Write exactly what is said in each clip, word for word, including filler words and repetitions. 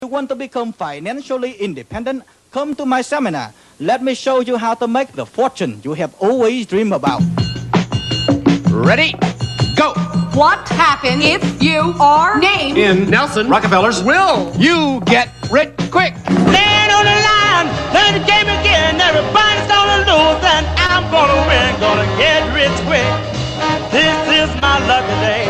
You want to become financially independent? Come to my seminar. Let me show you how to make the fortune you have always dreamed about. Ready? Go! What happens if you are named In Nelson Rockefeller's will, you get rich quick. Stand on the line, learn the game again. Everybody's gonna lose, and I'm gonna win. Gonna get rich quick. This is my lucky day.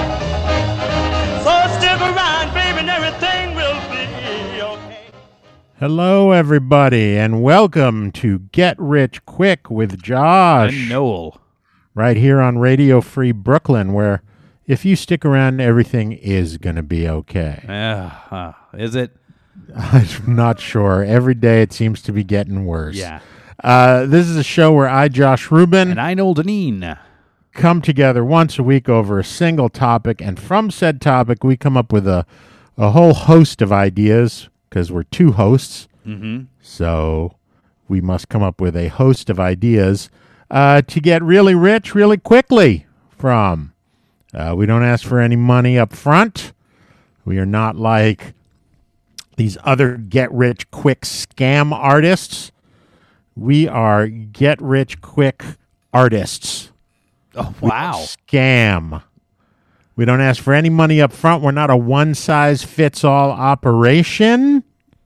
So stick around, baby, and everything will be okay. Hello, everybody, and welcome to Get Rich Quick with Josh. And Noel. Right here on Radio Free Brooklyn, where if you stick around, everything is going to be okay. Uh, uh, is it? I'm not sure. Every day it seems to be getting worse. Yeah. Uh, this is a show where I, Josh Rubin, And I, Noel Deneen. come together once a week over a single topic, and from said topic, we come up with a, a whole host of ideas, because we're two hosts, Mm-hmm. so we must come up with a host of ideas uh, to get really rich really quickly from. Uh, we don't ask for any money up front. We are not like these other get-rich-quick scam artists. We are get-rich-quick artists. Oh, We wow. don't scam. We don't ask for any money up front. We're not a one-size-fits-all operation.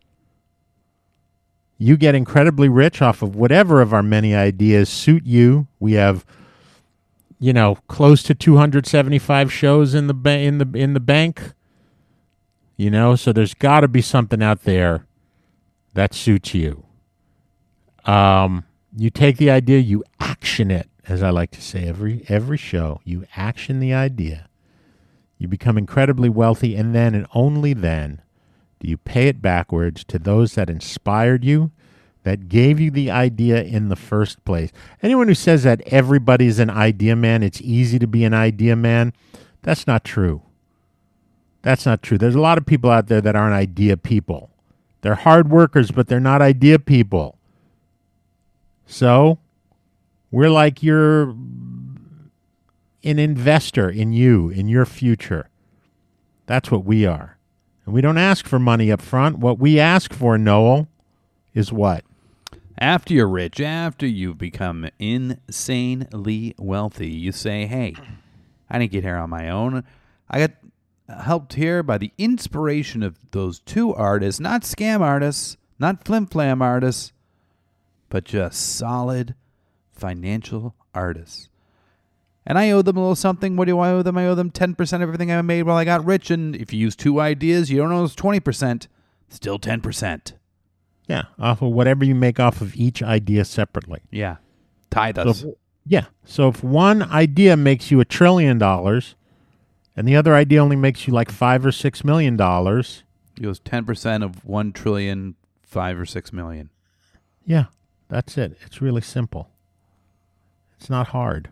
You get incredibly rich off of whatever of our many ideas suit you. We have, you know, close to two hundred seventy-five shows in the ba- in the in the bank. You know, so there's got to be something out there that suits you. Um, you take the idea, you action it, as I like to say every every show. You action the idea. You become incredibly wealthy, and then and only then do you pay it backwards to those that inspired you, that gave you the idea in the first place. Anyone who says that everybody's an idea man, it's easy to be an idea man, that's not true. That's not true. There's a lot of people out there that aren't idea people. They're hard workers, but they're not idea people. So, we're like you're an investor in you, in your future. That's what we are. And we don't ask for money up front. What we ask for, Noel, is what? After you're rich, after you've become insanely wealthy, you say, hey, I didn't get here on my own. I got helped here by the inspiration of those two artists, not scam artists, not flim-flam artists, but just solid financial artists. And I owe them a little something. What do I owe them? I owe them ten percent of everything I made while I got rich. And if you use two ideas, you don't owe us twenty percent. Still ten percent. Yeah, off of whatever you make off of each idea separately. Yeah. Tithe So us. if, yeah. So if one idea makes you a trillion dollars and the other idea only makes you like five or six million dollars. It was ten percent of one trillion, five or six million. Yeah, that's it. It's really simple. It's not hard.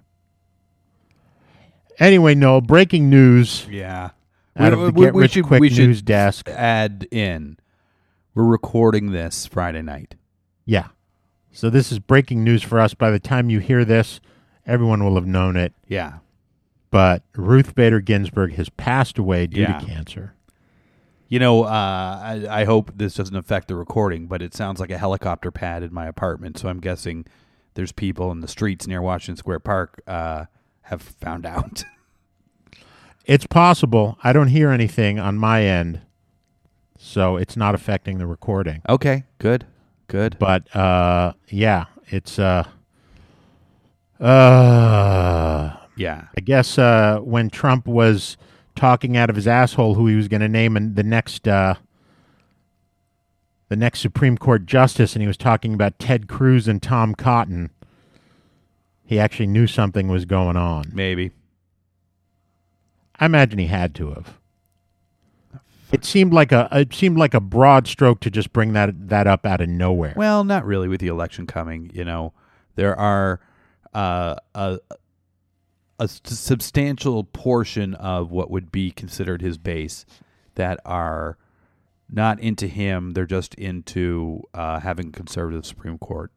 Anyway, no, breaking news Yeah. out of the Get Rich Quick news desk. Add in. We're recording this Friday night. Yeah. So this is breaking news for us. By the time you hear this, everyone will have known it. Yeah. But Ruth Bader Ginsburg has passed away due Yeah. to cancer. You know, uh, I, I hope this doesn't affect the recording, but it sounds like a helicopter pad in my apartment, so I'm guessing there's people in the streets near Washington Square Park uh, have found out. It's possible. I don't hear anything on my end, so it's not affecting the recording. Okay, good, good. But, uh, yeah, it's, uh, uh, Yeah. I guess uh, when Trump was talking out of his asshole who he was going to name in the next, uh, the next Supreme Court justice, and he was talking about Ted Cruz and Tom Cotton, he actually knew something was going on. Maybe. I imagine he had to have. It seemed like a it seemed like a broad stroke to just bring that that up out of nowhere. Well, not really with the election coming. You know, there are uh, a a substantial portion of what would be considered his base that are not into him. They're just into uh, having a conservative Supreme Court.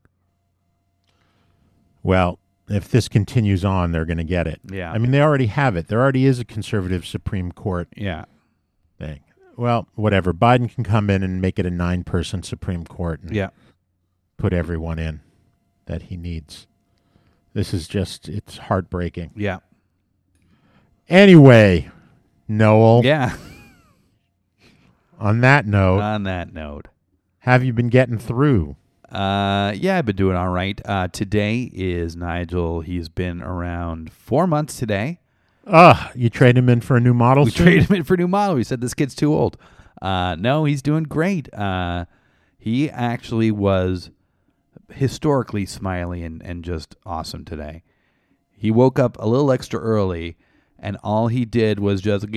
Well, if this continues on, they're going to get it. Yeah. I mean, they already have it. There already is a conservative Supreme Court Yeah. thing. Well, whatever. Biden can come in and make it a nine-person Supreme Court and Yeah. put everyone in that he needs. This is just, it's heartbreaking. Yeah. Anyway, Noel, Yeah. on that note, On that note. have you been getting through? Uh, yeah, I've been doing all right. Uh, today is Nigel. He's been around four months today. Ugh, you trade him in for a new model We soon? traded him in for a new model. We said this kid's too old. Uh, no, he's doing great. Uh, he actually was historically smiley and, and just awesome today. He woke up a little extra early, and all he did was just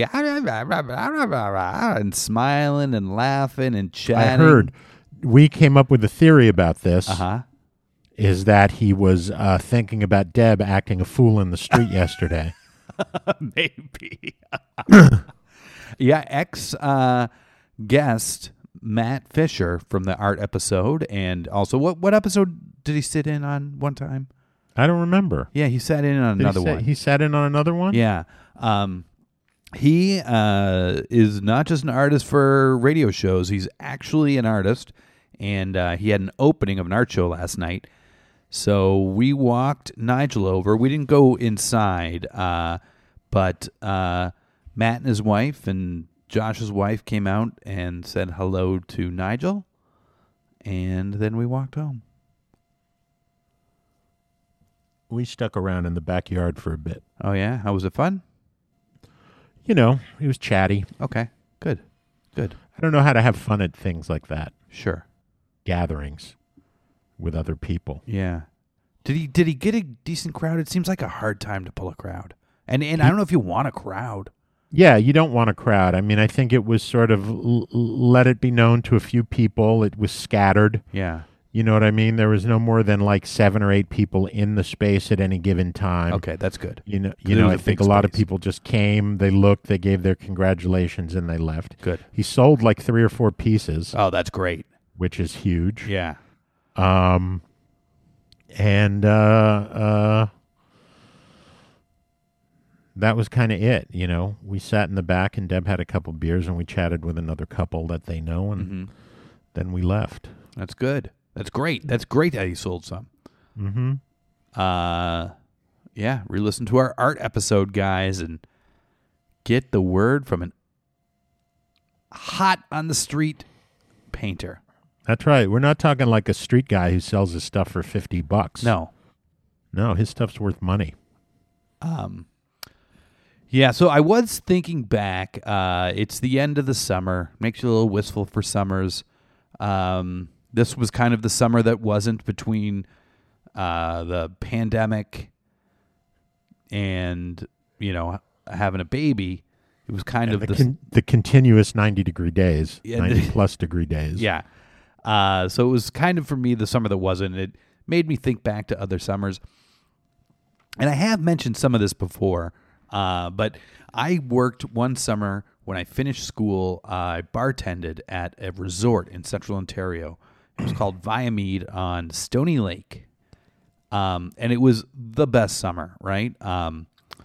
and smiling and laughing and I chatting. heard. We came up with a theory about this. Uh-huh. Is that he was uh, thinking about Deb acting a fool in the street yesterday. Maybe. Yeah, ex uh, guest Matt Fisher from the art episode, and also what what episode did he sit in on one time? I don't remember. Yeah, he sat in on Did another he say- one. He sat in on another one? Yeah. Um, he uh, is not just an artist for radio shows. He's actually an artist, and uh, he had an opening of an art show last night. So we walked Nigel over. We didn't go inside, uh, but uh, Matt and his wife and Josh's wife came out and said hello to Nigel, and then we walked home. We stuck around in the backyard for a bit. Oh, yeah? How was it fun? You know, he was chatty. Okay, good, good. I don't know how to have fun at things like that. Sure. Gatherings with other people. Yeah. Did he did he get a decent crowd? It seems like a hard time to pull a crowd. And and I don't know if you want a crowd. Yeah, you don't want a crowd. I mean, I think it was sort of l- l- let it be known to a few people. It was scattered. Yeah. You know what I mean? There was no more than like seven or eight people in the space at any given time. Okay, that's good. You know, It you know. was I a think big a lot of space. people just came. They looked. They gave their congratulations, and they left. Good. He sold like three or four pieces, Oh, that's great. which is huge. Yeah. Um, and uh, uh, that was kind of it. You know, we sat in the back, and Deb had a couple beers, and we chatted with another couple that they know, and Mm-hmm. then we left. That's good. That's great. That's great that he sold some. Mm-hmm. Uh yeah, re-listen to our art episode, guys, and get the word from an hot on the street painter. That's right. We're not talking like a street guy who sells his stuff for fifty bucks. No. no, his stuff's worth money. Um, yeah, so I was thinking back. Uh, it's the end of the summer. Makes you a little wistful for summers. Um, this was kind of the summer that wasn't between uh, the pandemic and, you know, having a baby. It was kind And of the, the... con- the continuous ninety degree days, Yeah, ninety the- plus degree days. Yeah. Uh, so it was kind of, for me, the summer that wasn't. It made me think back to other summers. And I have mentioned some of this before, uh, but I worked one summer when I finished school. Uh, I bartended at a resort in central Ontario. It was called Viamede on Stony Lake. Um, and it was the best summer, right? Um,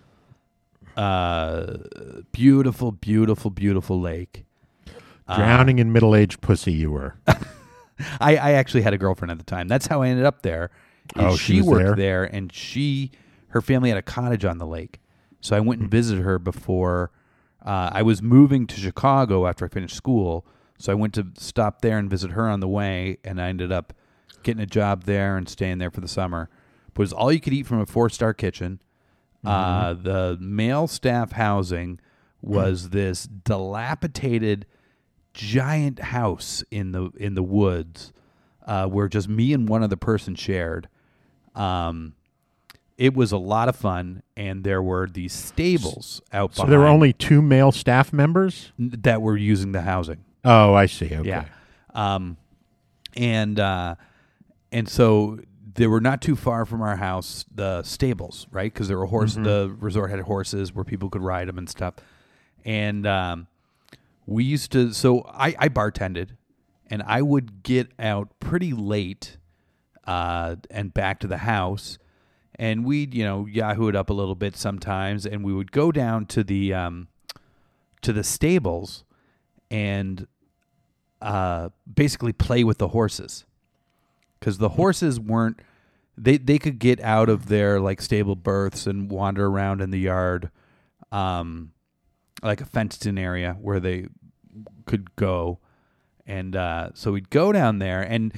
uh, beautiful, beautiful, beautiful lake. Drowning in middle aged pussy, you were. I, I actually had a girlfriend at the time. That's how I ended up there. is Oh, she was worked there? there, and she, her family had a cottage on the lake. So I went and visited her before uh, I was moving to Chicago after I finished school. So I went to stop there and visit her on the way, and I ended up getting a job there and staying there for the summer. It was all you could eat from a four-star kitchen. Uh, the male staff housing was this dilapidated giant house in the in the woods uh, where just me and one other person shared. Um, it was a lot of fun, and there were these stables out So behind there were only two male staff members? that were using the housing. Oh, I see. Okay. Yeah. Um, and uh, and so they were not too far from our house, the stables, right? Because there were horses. The resort had horses where people could ride them and stuff. And um, we used to. So I, I bartended, and I would get out pretty late uh, and back to the house, and we'd you know yahoo it up a little bit sometimes, and we would go down to the um, to the stables. and uh, basically play with the horses. Because the horses weren't, they, they could get out of their like stable berths and wander around in the yard, um, like a fenced-in area where they could go. And uh, so we'd go down there, and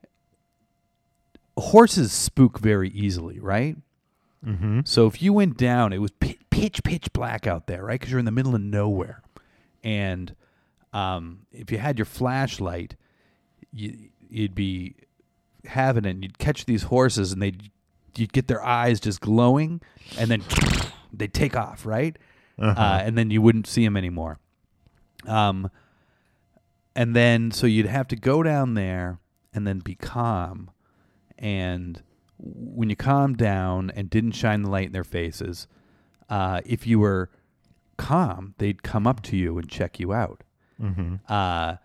horses spook very easily, right? Mm-hmm. So if you went down, it was pitch, pitch, pitch black out there, right? Because you're in the middle of nowhere. And um, if you had your flashlight, you, you'd be having it, and you'd catch these horses, and they'd you'd get their eyes just glowing, and then they'd take off, right? Uh-huh. Uh, and then you wouldn't see them anymore. Um, and then so you'd have to go down there and then be calm. And when you calmed down and didn't shine the light in their faces, uh, if you were calm, they'd come up to you and check you out. Mm-hmm. Uh,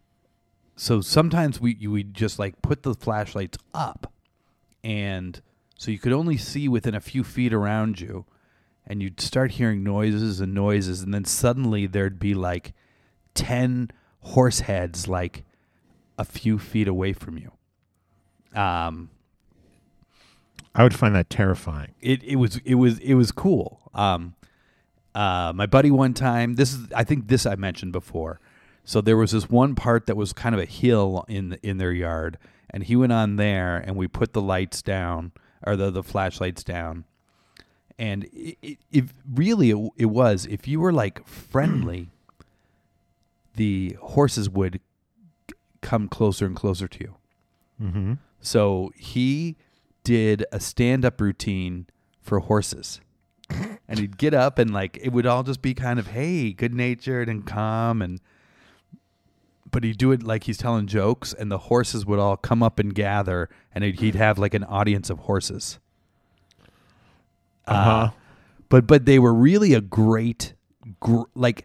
so sometimes we you would just like put the flashlights up, and so you could only see within a few feet around you, and you'd start hearing noises and noises, and then suddenly there'd be like ten horse heads like a few feet away from you. Um, I would find that terrifying. it it was it was it was cool. Um, uh, my buddy one time, this is I think this I mentioned before. So there was this one part that was kind of a hill in in their yard, and he went on there, and we put the lights down or the the flashlights down, and it, it, it really it, it was if you were like friendly, the horses would come closer and closer to you. Mm-hmm. So he did a stand-up routine for horses. And he'd get up, and like it would all just be kind of, hey, good-natured and calm, and but he'd do it like he's telling jokes, and the horses would all come up and gather, and he'd, he'd have like an audience of horses. Uh-huh. Uh, but but they were really a great, gr- like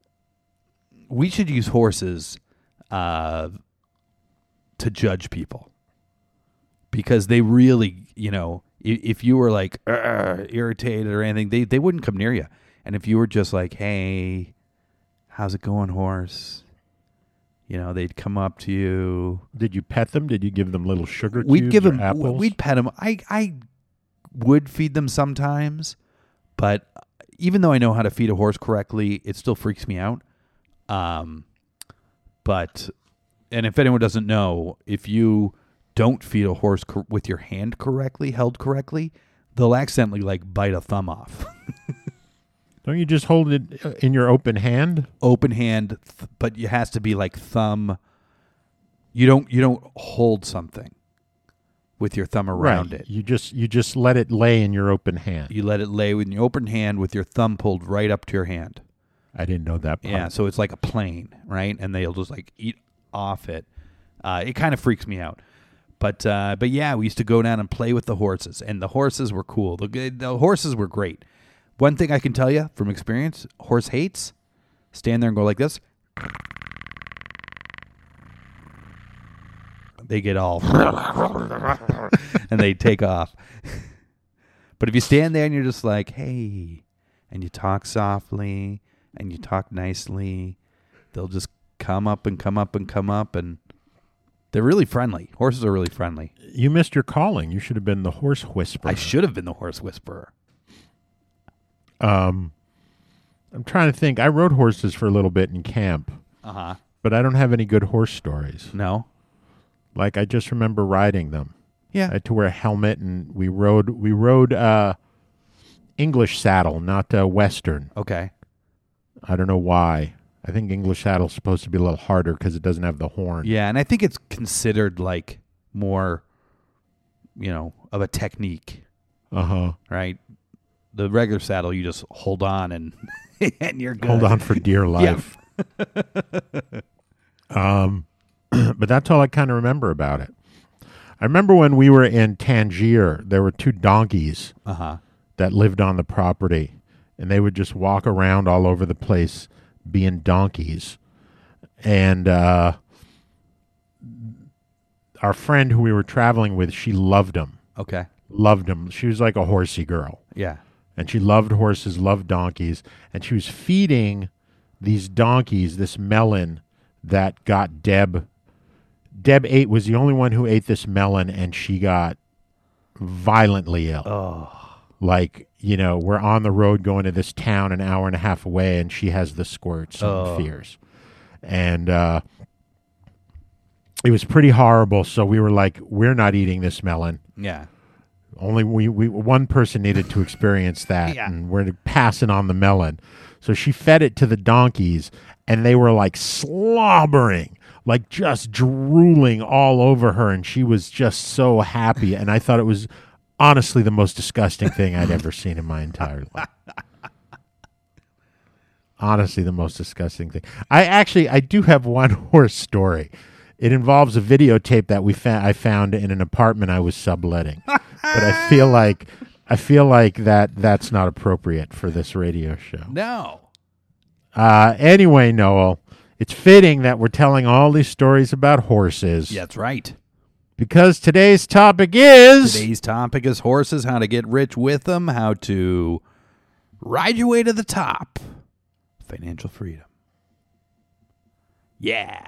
we should use horses uh, to judge people. Because they really, you know, if, if you were like irritated or anything, they, they wouldn't come near you. And if you were just like, hey, how's it going, horse? You know, they'd come up to you. Did you pet them? Did you give them little sugar cubes We'd give or them, apples? we'd pet them. I, I would feed them sometimes, but even though I know how to feed a horse correctly, it still freaks me out. Um, but, and if anyone doesn't know, if you don't feed a horse cor- with your hand correctly, held correctly, they'll accidentally like bite a thumb off. Don't you just hold it in your open hand? Open hand, th- but it has to be like thumb. You don't you don't hold something with your thumb around right. it. You just you just let it lay in your open hand. You let it lay in your open hand with your thumb pulled right up to your hand. I didn't know that part. Yeah, so it's like a plane, right? And they'll just like eat off it. Uh, it kind of freaks me out. But uh, but yeah, we used to go down and play with the horses, and the horses were cool. The, the horses were great. One thing I can tell you from experience, horse hates, stand there and go like this. They get all, and they take off. But if you stand there and you're just like, hey, and you talk softly, and you talk nicely, they'll just come up and come up and come up, and they're really friendly. Horses are really friendly. You missed your calling. You should have been the horse whisperer. I should have been the horse whisperer. Um, I'm trying to think. I rode horses for a little bit in camp, Uh-huh. but I don't have any good horse stories. No? Like, I just remember riding them. Yeah. I had to wear a helmet, and we rode we rode uh, English saddle, not uh, Western. Okay. I don't know why. I think English saddle's supposed to be a little harder because it doesn't have the horn. Yeah, and I think it's considered like more, you know, of a technique, Uh-huh. right? The regular saddle, you just hold on and and you're good. Hold on for dear life. um, but that's all I kind of remember about it. I remember when we were in Tangier, there were two donkeys Uh-huh. that lived on the property, and they would just walk around all over the place being donkeys. And uh, our friend who we were traveling with, she loved them. Okay. Loved them. She was like a horsey girl. Yeah. And she loved horses, loved donkeys, and she was feeding these donkeys, this melon that got Deb. Deb ate was the only one who ate this melon, and she got violently ill. Oh. Like, you know, we're on the road going to this town an hour and a half away, and she has the squirts and Oh. fears. And uh, it was pretty horrible, so we were like, we're not eating this melon. Yeah. Only we, we one person needed to experience that, Yeah. and we're passing on the melon. So she fed it to the donkeys, and they were like slobbering, like just drooling all over her, and she was just so happy. And I thought it was honestly the most disgusting thing I'd ever seen in my entire life. Honestly, the most disgusting thing. I actually, I do have one horse story. It involves a videotape that we fa- I found in an apartment I was subletting. But I feel like I feel like that that's not appropriate for this radio show. No. Uh, anyway, Noel, it's fitting that we're telling all these stories about horses. Yeah, that's right. Because today's topic is Today's topic is horses, how to get rich with them, how to ride your way to the top. Financial freedom. Yeah.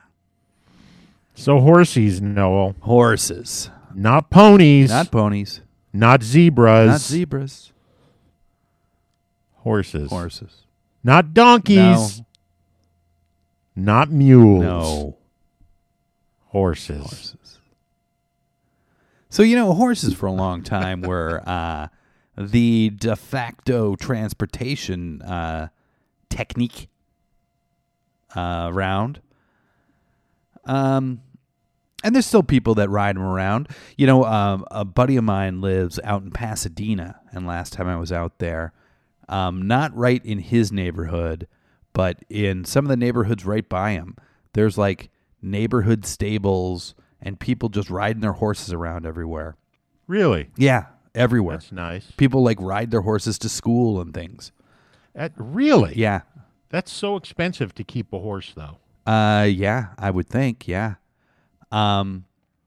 so horsies, Noel, Horses. not ponies, Not ponies. not zebras, Not zebras. horses, Horses. not donkeys, No. not mules, No. horses. Horses. So, you know, horses for a long time were uh, the de facto transportation uh, technique uh, around. Um, and there's still people that ride them around. You know, um, a buddy of mine lives out in Pasadena, and last time I was out there, um, not right in his neighborhood, but in some of the neighborhoods right by him, there's like neighborhood stables and people just riding their horses around everywhere. Really? Yeah, everywhere. That's nice. People like ride their horses to school and things. That, really? Yeah. That's so expensive to keep a horse, though. Uh, yeah, I would think, yeah. Um,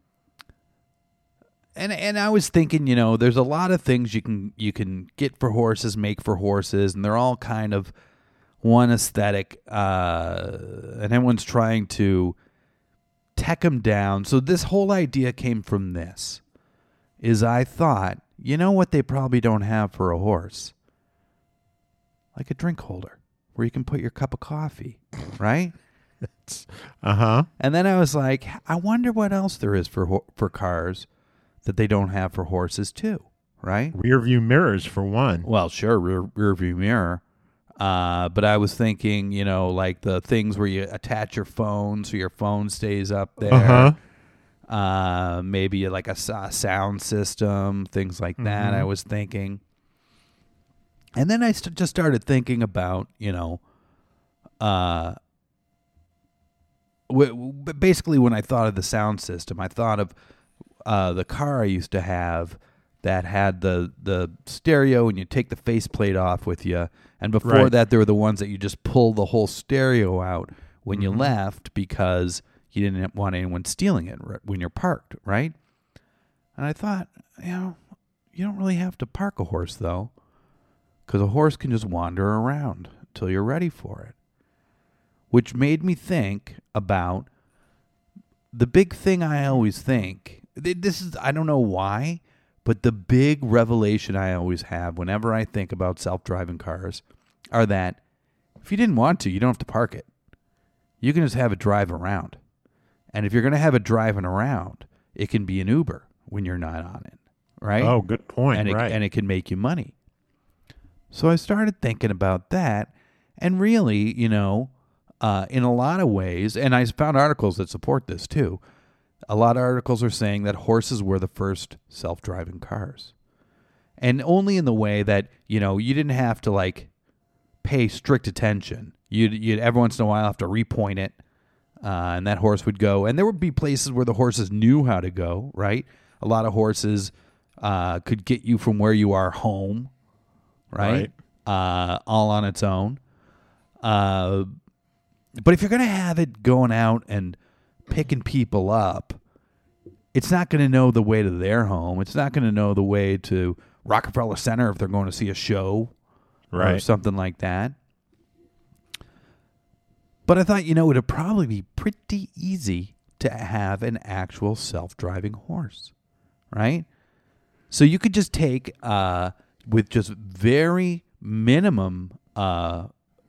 and and I was thinking, you know, there's a lot of things you can you can get for horses, make for horses, and they're all kind of one aesthetic. Uh, and everyone's trying to tech them down. So this whole idea came from this. Is I thought, you know what they probably don't have for a horse? Like a drink holder where you can put your cup of coffee, right? Uh-huh. And then I was like, I wonder what else there is for ho- for cars that they don't have for horses too, right? Rear view mirrors, for one. Well, sure, rear, rear view mirror. Uh, but I was thinking, you know, like the things where you attach your phone so your phone stays up there. Uh-huh. Uh, maybe like a, s- a sound system, things like that. Mhm. I was thinking. And then I st- just started thinking about, you know, uh, w- w- basically when I thought of the sound system, I thought of uh, the car I used to have that had the, the stereo and you take the faceplate off with you. And before Right. that, there were the ones that you just pull the whole stereo out when you Mhm. left because you didn't want anyone stealing it r- when you're parked, right? And I thought, you know, you don't really have to park a horse, though, because a horse can just wander around until you're ready for it. Which made me think about the big thing I always think. th- This is, I don't know why, but the big revelation I always have whenever I think about self-driving cars are that if you didn't want to, you don't have to park it. You can just have it drive around. And if you're going to have it driving around, it can be an Uber when you're not on it, right? Oh, good point. and it, right. and it can make you money. So I started thinking about that, and really, you know, uh, in a lot of ways, and I found articles that support this too. A lot of articles are saying that horses were the first self-driving cars, and only in the way that, you know, you didn't have to like pay strict attention. You'd, you'd every once in a while have to repoint it, uh, and that horse would go. And there would be places where the horses knew how to go, right? A lot of horses uh, could get you from where you are home, right? Uh, all on its own. Uh, but if you're going to have it going out and picking people up, it's not going to know the way to their home. It's not going to know the way to Rockefeller Center if they're going to see a show or Right. something like that. But I thought, you know, it would probably be pretty easy to have an actual self-driving horse, right? So you could just take, uh, with just very minimum uh,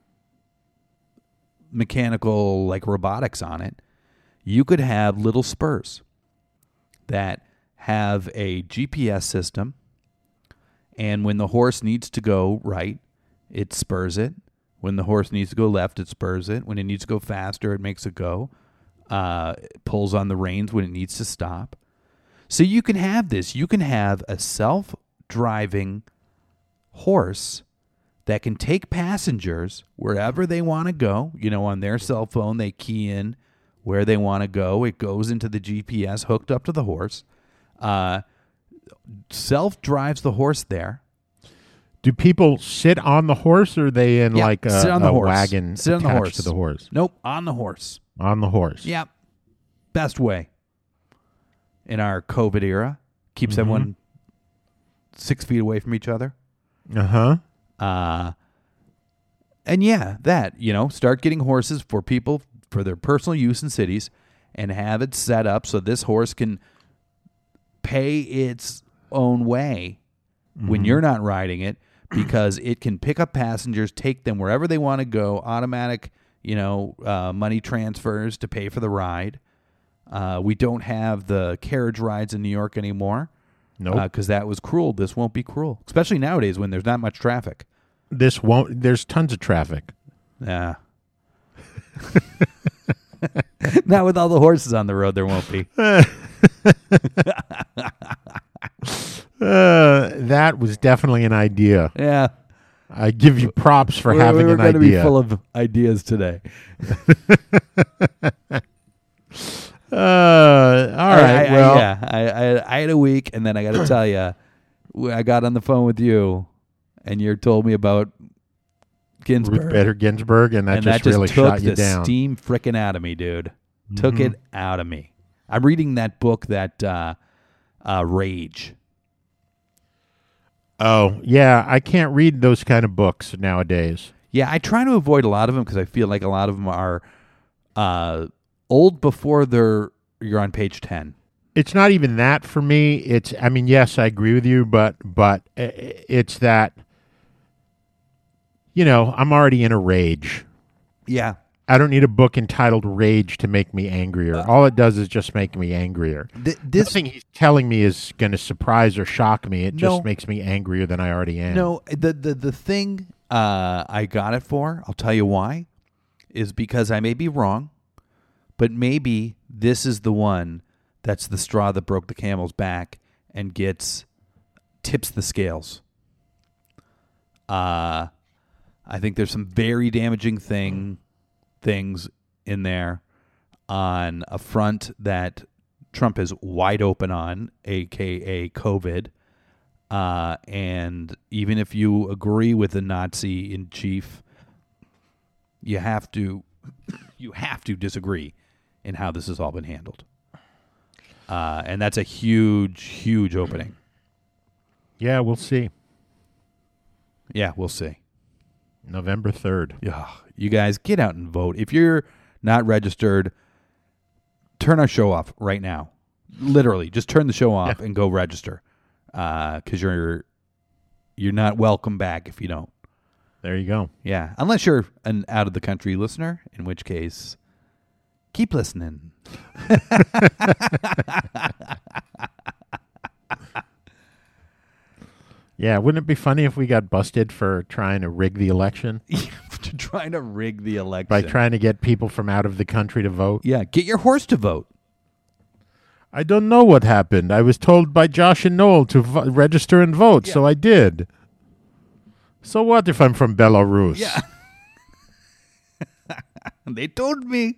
mechanical, like robotics on it, you could have little spurs that have a G P S system, and when the horse needs to go right, it spurs it. When the horse needs to go left, it spurs it. When it needs to go faster, it makes it go. Uh, it pulls on the reins when it needs to stop. So you can have this. You can have a self-driving horse that can take passengers wherever they want to go. You know, on their cell phone, they key in where they want to go. It goes into the G P S hooked up to the horse. Uh, self-drives the horse there. Do people sit on the horse, or are they in Yeah, like a, sit on the a horse. wagon Sit on the attached horse. to the horse? Nope, on the horse. On the horse. Yep. Best way in our COVID era. Keeps Mm-hmm. everyone six feet away from each other. Uh-huh. Uh, and yeah, that, you know, start getting horses for people for their personal use in cities and have it set up so this horse can pay its own way Mm-hmm. when you're not riding it, because it can pick up passengers, take them wherever they want to go, automatic, you know, uh, money transfers to pay for the ride. Uh, we don't have the carriage rides in New York anymore. Nope. Because that was cruel. This won't be cruel, especially nowadays when there's not much traffic. This won't. There's tons of traffic. Yeah. Not with all the horses on the road, there won't be. Uh, that was definitely an idea. Yeah. I give you props for we having we were an going to idea. be full of ideas today. uh, all right. I, I, well, I, yeah, I, I, I had a week, and then I got to tell you, I got on the phone with you, and you told me about Ginsburg. Ruth Bader Ginsburg, and that and just that just really took shot you the down. steam frickin' out of me, dude. Took Mhm. it out of me. I'm reading that book, that uh, uh, Rage. Oh, yeah. I can't read those kind of books nowadays. Yeah, I try to avoid a lot of them because I feel like a lot of them are uh, old before they're you're on page ten. It's not even that for me. It's, I mean, yes, I agree with you, but but i- it's that, you know, I'm already in a rage. Yeah. I don't need a book entitled Rage to make me angrier. All it does is just make me angrier. Th- this Nothing he's telling me is going to surprise or shock me. It No. just makes me angrier than I already am. No, the the the thing uh, I got it for, I'll tell you why, is because I may be wrong, but maybe this is the one that's the straw that broke the camel's back and gets tips the scales. Uh, I think there's some very damaging thing things in there on a front that Trump is wide open on, aka COVID. Uh, and even if you agree with the Nazi in chief, you have to you have to disagree in how this has all been handled. Uh, and that's a huge, huge opening. Yeah, we'll see. Yeah, we'll see. November third. Yeah, you guys get out and vote. If you're not registered, turn our show off right now. Literally, just turn the show off Yeah. and go register, because you're you're not welcome back if you don't. There you go. Yeah, unless you're an out of the country listener, in which case, keep listening. Yeah, wouldn't it be funny if we got busted for trying to rig the election? Trying to rig the election By trying to get people from out of the country to vote? Yeah, get your horse to vote. I don't know what happened. I was told by Josh and Noel to vo- register and vote, so I did. So what if I'm from Belarus? Yeah. They told me.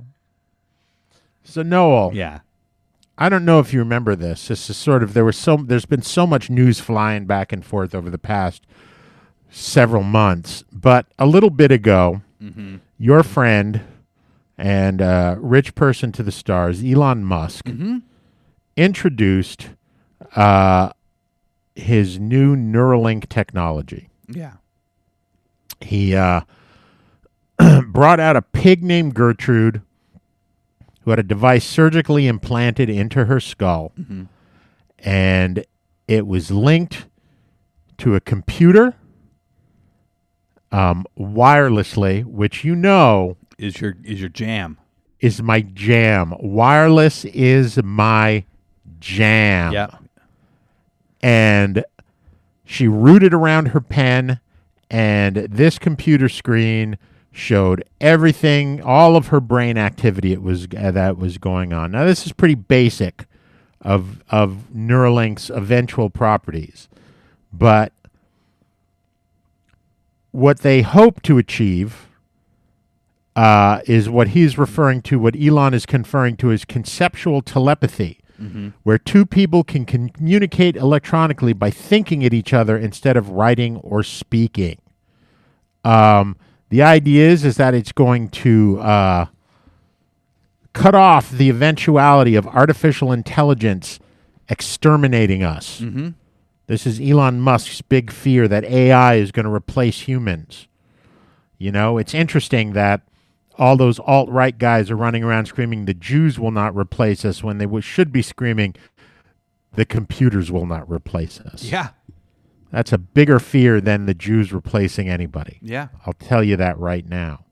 So Noel, Yeah. I don't know if you remember this. This is sort of there was so there's been so much news flying back and forth over the past several months, but a little bit ago, Mm-hmm. your friend and uh, rich person to the stars, Elon Musk, Mm-hmm. introduced uh, his new Neuralink technology. Yeah. He uh, brought out a pig named Gertrude who had a device surgically implanted into her skull. Mm-hmm. And it was linked to a computer um, wirelessly, which you know is your is your jam. Is my jam. Wireless is my jam. Yeah. And she rooted around her pen, and this computer screen showed everything, all of her brain activity it was uh, that was going on. Now, this is pretty basic of of Neuralink's eventual properties, but what they hope to achieve uh, is what he's referring to, what Elon is conferring to as conceptual telepathy, mm-hmm. where two people can communicate electronically by thinking at each other instead of writing or speaking. Um, the idea is, is that it's going to uh, cut off the eventuality of artificial intelligence exterminating us. Mm-hmm. This is Elon Musk's big fear, that A I is going to replace humans. You know, it's interesting that all those alt-right guys are running around screaming, the Jews will not replace us, when they w- should be screaming, the computers will not replace us. Yeah. That's a bigger fear than the Jews replacing anybody. Yeah. I'll tell you that right now.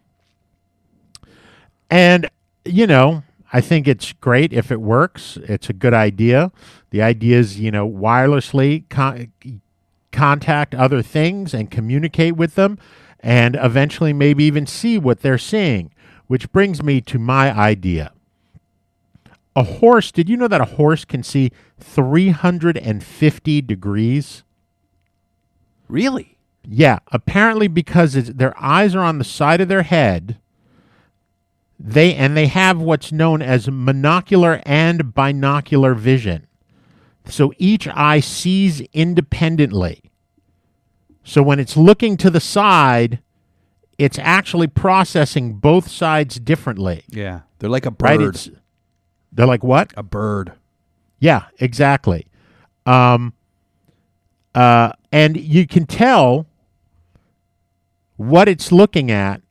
And, you know, I think it's great if it works. It's a good idea. The idea is, you know, wirelessly con- contact other things and communicate with them, and eventually maybe even see what they're seeing, which brings me to my idea. A horse, did you know that a horse can see three hundred fifty degrees? Really? Yeah, apparently because it's, their eyes are on the side of their head, they and they have what's known as monocular and binocular vision. So each eye sees independently. So when it's looking to the side, it's actually processing both sides differently. Yeah. They're like a bird. Right? It's, they're like what? A bird. Yeah, exactly. Um, uh, and you can tell what it's looking at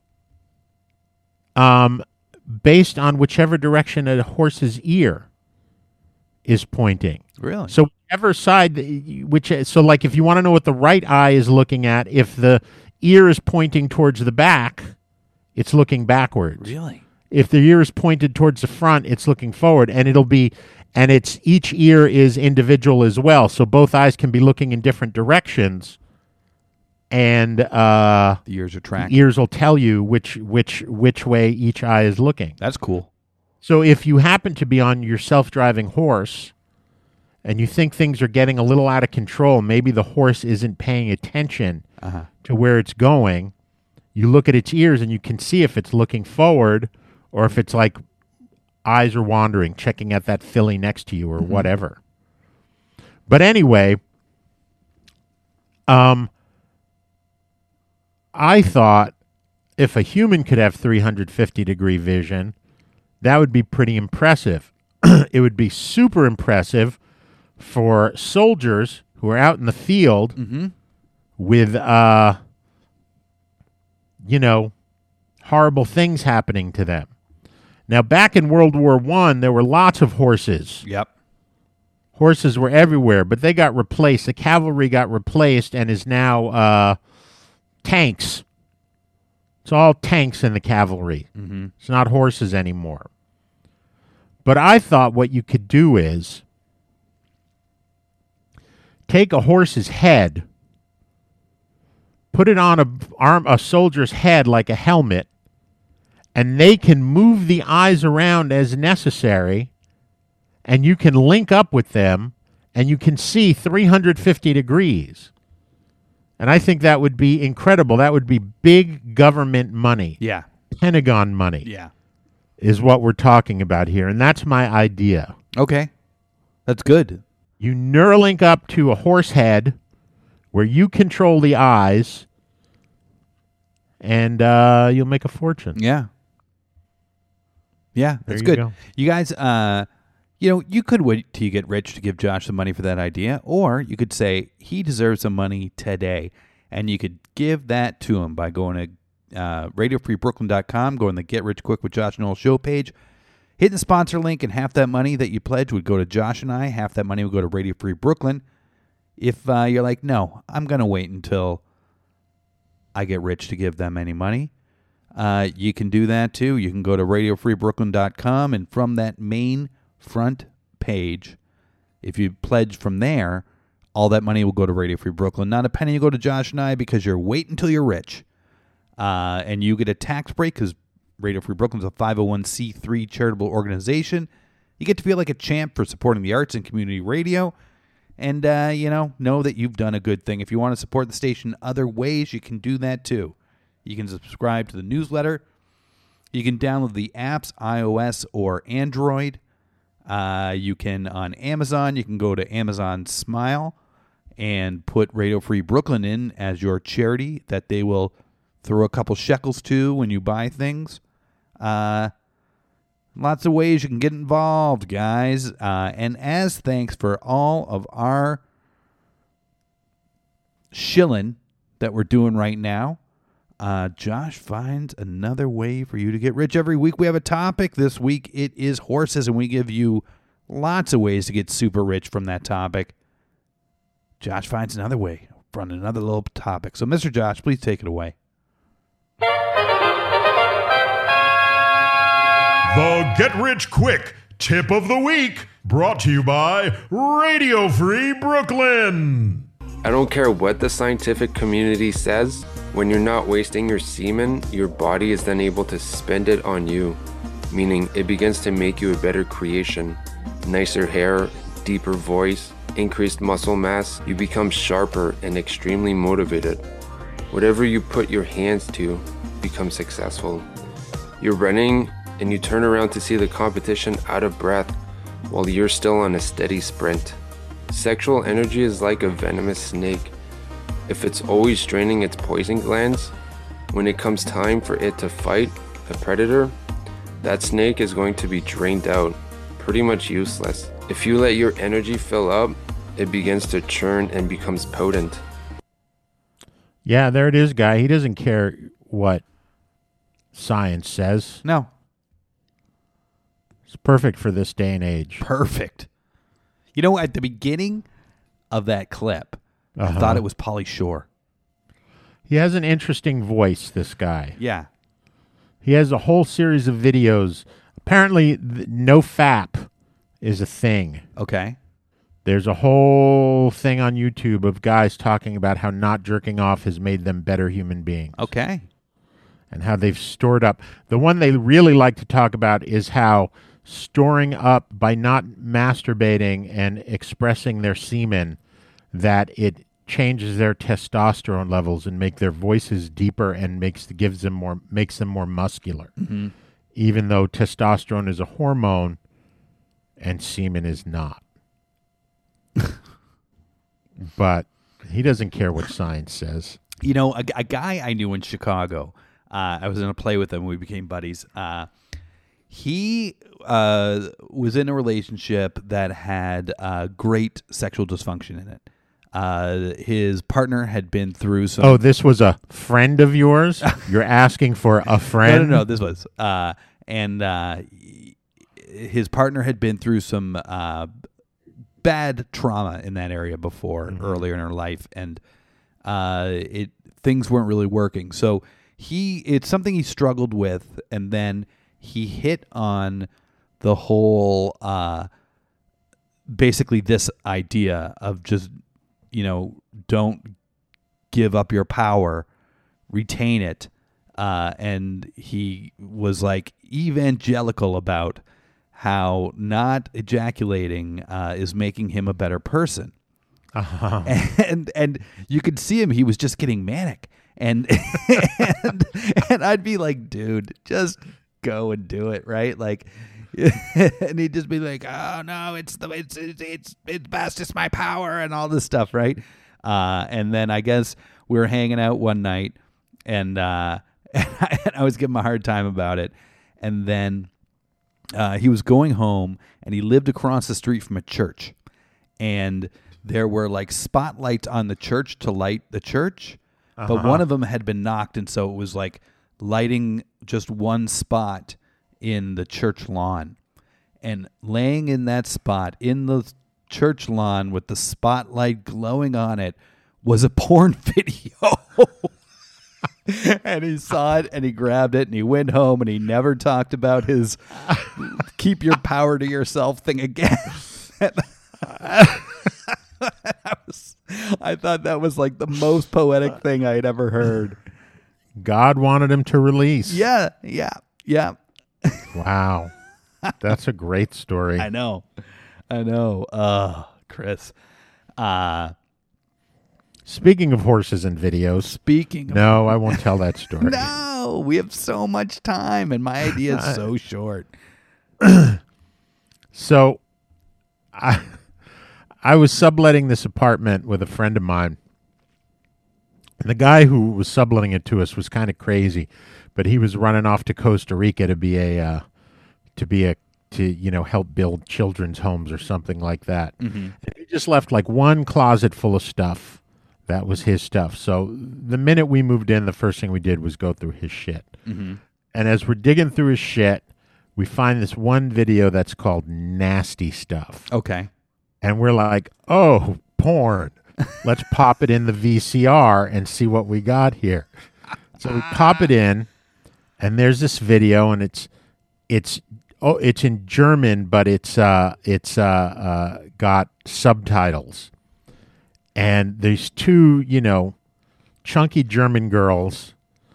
um, based on whichever direction a horse's ear is pointing. Really? So whichever side, which so like if you want to know what the right eye is looking at, if the ear is pointing towards the back, it's looking backwards. Really? If the ear is pointed towards the front, it's looking forward, and it'll be, and it's each ear is individual as well. So both eyes can be looking in different directions, and uh, the ears are tracking. Ears will tell you which which which way each eye is looking. That's cool. So if you happen to be on your self-driving horse and you think things are getting a little out of control, maybe the horse isn't paying attention uh-huh. to where it's going, you look at its ears and you can see if it's looking forward or if it's like eyes are wandering, checking out that filly next to you or mm-hmm. whatever. But anyway, um, I thought if a human could have three hundred fifty degree vision, that would be pretty impressive. It would be super impressive for soldiers who are out in the field mm-hmm. with, uh, you know, horrible things happening to them. Now, back in World War One, there were lots of horses. Yep. Horses were everywhere, but they got replaced. The cavalry got replaced and is now uh, tanks. It's all tanks in the cavalry. Mm-hmm. It's not horses anymore. But I thought what you could do is take a horse's head, put it on a arm, a soldier's head like a helmet, and they can move the eyes around as necessary, and you can link up with them, and you can see three hundred fifty degrees. And I think that would be incredible. That would be big government money. Yeah. Pentagon money. Yeah. Is what we're talking about here. And that's my idea. Okay. That's good. You Neuralink up to a horse head where you control the eyes, and uh, you'll make a fortune. Yeah. Yeah, that's There you good. go. You guys, uh, you know, you could wait till you get rich to give Josh some money for that idea, or you could say he deserves some money today, and you could give that to him by going to uh, radio free brooklyn dot com. Go on the Get Rich Quick with Josh and Noel show page. Hit the sponsor link, and half that money that you pledge would go to Josh and I. Half that money would go to Radio Free Brooklyn. If uh, you're like, no, I'm going to wait until I get rich to give them any money, uh, you can do that too. You can go to radio free brooklyn dot com, and from that main front page, if you pledge from there, all that money will go to Radio Free Brooklyn. Not a penny will go to Josh and I, because you're waiting until you're rich. Uh, and you get a tax break because Radio Free Brooklyn is a five oh one c three charitable organization. You get to feel like a champ for supporting the arts and community radio. And, uh, you know, know that you've done a good thing. If you want to support the station other ways, you can do that too. You can subscribe to the newsletter. You can download the apps, iOS or Android. Uh, you can, on Amazon, you can go to Amazon Smile and put Radio Free Brooklyn in as your charity that they will throw a couple shekels to when you buy things. Uh, lots of ways you can get involved, guys. Uh, and as thanks for all of our shilling that we're doing right now, uh, Josh finds another way for you to get rich. Every week we have a topic. This week it is horses, and we give you lots of ways to get super rich from that topic. Josh finds another way from another little topic. So, Mister Josh, please take it away. The Get Rich Quick Tip of the Week, brought to you by Radio Free Brooklyn. I don't care what the scientific community says. When you're not wasting your semen, your body is then able to spend it on you, meaning it begins to make you a better creation. Nicer hair, deeper voice, increased muscle mass, you become sharper and extremely motivated. Whatever you put your hands to becomes successful. You're running and you turn around to see the competition out of breath while you're still on a steady sprint. Sexual energy is like a venomous snake. If it's always draining its poison glands, when it comes time for it to fight a predator, that snake is going to be drained out, pretty much useless. If you let your energy fill up, it begins to churn and becomes potent. Yeah, there it is, guy. He doesn't care what science says. No. It's perfect for this day and age. Perfect. You know, at the beginning of that clip, Uh-huh. I thought it was Pauly Shore. He has an interesting voice, this guy. Yeah. He has a whole series of videos. Apparently, th- no fap is a thing. Okay. There's a whole thing on YouTube of guys talking about how not jerking off has made them better human beings. Okay. And how they've stored up. The one they really like to talk about is how storing up by not masturbating and expressing their semen, that it changes their testosterone levels and make their voices deeper and makes gives them more makes them more muscular. Mm-hmm. Even though testosterone is a hormone and semen is not. But he doesn't care what science says. You know, a, a guy I knew in Chicago, uh, I was in a play with him. We became buddies. Uh, he uh, was in a relationship that had uh, great sexual dysfunction in it. Uh, his partner had been through some... Oh, this was a friend of yours? You're asking for a friend? No, no, no. This was... Uh, and uh, his partner had been through some uh, bad trauma in that area before, mm-hmm. earlier in her life, and uh, it things weren't really working. So he, it's something he struggled with, and then he hit on the whole, uh, basically this idea of just, you know, don't give up your power, retain it. Uh, and he was like evangelical about how not ejaculating uh, is making him a better person. Uh-huh. And and you could see him; he was just getting manic, and and and I'd be like, dude, just go and do it, right? Like, and he'd just be like, oh no, it's the it's it's it's, it's best, it's my power, and all this stuff, right? Uh, and then I guess we were hanging out one night, and uh, and I, and I was giving him a hard time about it, and then uh, he was going home, and he lived across the street from a church, and there were like spotlights on the church to light the church, uh-huh. but one of them had been knocked, and so it was like lighting just one spot in the church lawn. And laying in that spot in the church lawn with the spotlight glowing on it was a porn video. And he saw it and he grabbed it and he went home and he never talked about his keep your power to yourself thing again. I, was, I thought that was like the most poetic thing I had ever heard. God wanted him to release. Yeah, yeah, yeah. Wow. That's a great story. I know. I know. Uh, Chris. Uh, Speaking of horses and videos. Speaking of No, I won't tell that story. No, we have so much time and my idea is so short. So I I was subletting this apartment with a friend of mine. And the guy who was subletting it to us was kind of crazy, but he was running off to Costa Rica to be a uh, to be a to you know help build children's homes or something like that. Mm-hmm. And he just left like one closet full of stuff. That was his stuff. So the minute we moved in, the first thing we did was go through his shit. Mm-hmm. And as we're digging through his shit, we find this one video that's called Nasty Stuff. Okay. And we're like, oh, porn. Let's pop it in the V C R and see what we got here. So we pop it in, and there's this video, and it's it's oh it's in German, but it's uh it's uh, uh got subtitles. And there's two, you know, chunky German girls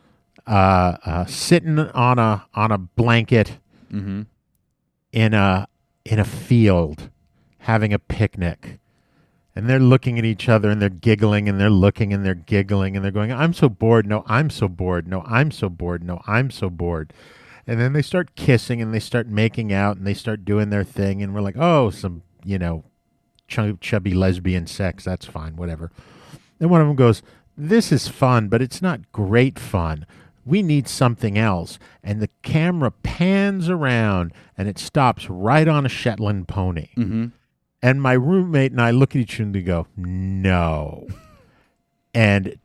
uh, uh, sitting on a on a blanket mm-hmm. in a in a field, having a picnic, and they're looking at each other and they're giggling and they're looking and they're giggling and they're going, "I'm so bored. No, I'm so bored. No, I'm so bored. No, I'm so bored." And then they start kissing and they start making out and they start doing their thing, and we're like, "Oh, some you know." Ch- chubby lesbian sex, that's fine, whatever. And one of them goes, "This is fun, but it's not great fun. We need something else." And the camera pans around and it stops right on a Shetland pony. Mm-hmm. And my roommate and I look at each other and we go, "No." And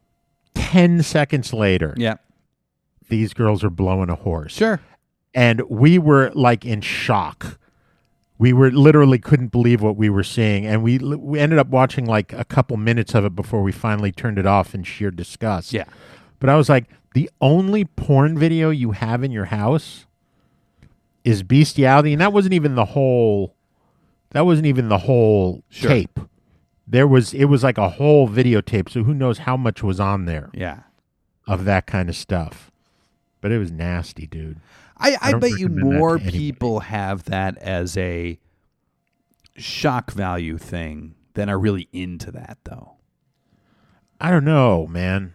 ten seconds later, yeah, these girls are blowing a horse. Sure. And we were like in shock. We were literally couldn't believe what we were seeing, and we we ended up watching like a couple minutes of it before we finally turned it off in sheer disgust. Yeah. But I was like, the only porn video you have in your house is bestiality, and that wasn't even the whole that wasn't even the whole Sure. tape. There was it was like a whole videotape, so who knows how much was on there Yeah. of that kind of stuff. But it was nasty, dude. I, I, I don't bet you recommend that more to anybody. people have that as a shock value thing than are really into that, though. I don't know, man.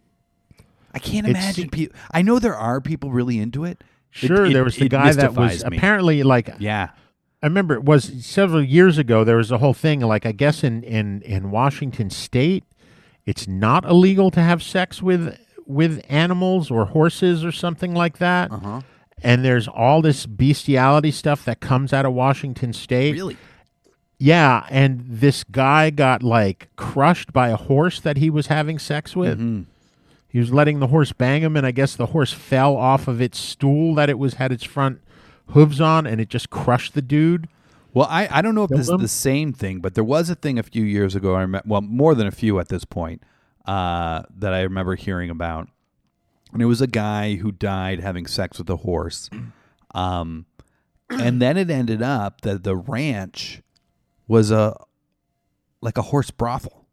I can't It's- imagine people. I know there are people really into it. It- Sure, it- there was the it guy that was mystifies me. apparently like Yeah. I remember it was several years ago. There was a whole thing like I guess in, in, in Washington State, it's not illegal to have sex with with animals or horses or something like that. Uh-huh. And there's all this bestiality stuff that comes out of Washington State. Really? Yeah, and this guy got like crushed by a horse that he was having sex with. Mm-hmm. He was letting the horse bang him, and I guess the horse fell off of its stool that it was had its front hooves on, and it just crushed the dude. Well, I, I don't know if Killed this is him? the same thing, but there was a thing a few years ago. I rem- well, more than a few at this point uh, that I remember hearing about. And it was a guy who died having sex with a horse. Um, and then it ended up that the ranch was a like a horse brothel.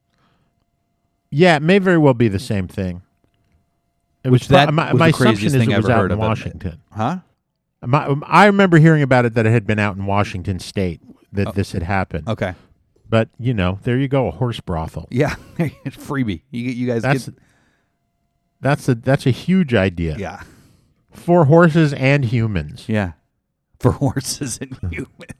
Yeah, it may very well be the same thing. It Which was that my, was my the craziest assumption is thing it I was ever out heard in of it. Washington. Huh? My, I remember hearing about it that it had been out in Washington State that Oh. this had happened. Okay. But, you know, there you go, a horse brothel. Yeah. Freebie. You, you guys That's get... that's a that's a huge idea. Yeah. For horses and humans. Yeah. For horses and humans.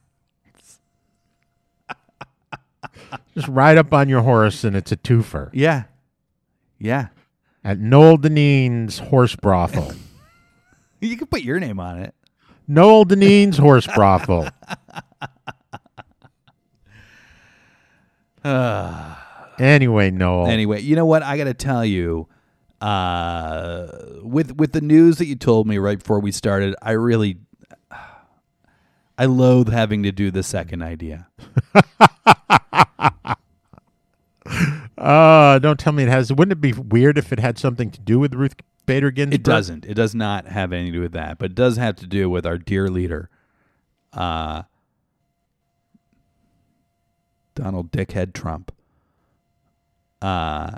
Just ride up on your horse and it's a twofer. Yeah. Yeah. At Noel Deneen's horse brothel. You can put your name on it. Noel Deneen's horse brothel. Anyway, Noel. Anyway, you know what? I got to tell you, uh, with with the news that you told me right before we started, I really, I loathe having to do the second idea. Uh, don't tell me it has. Wouldn't it be weird if it had something to do with Ruth Bader Ginsburg? It doesn't. It does not have anything to do with that, but it does have to do with our dear leader, uh, Donald Dickhead Trump. Uh,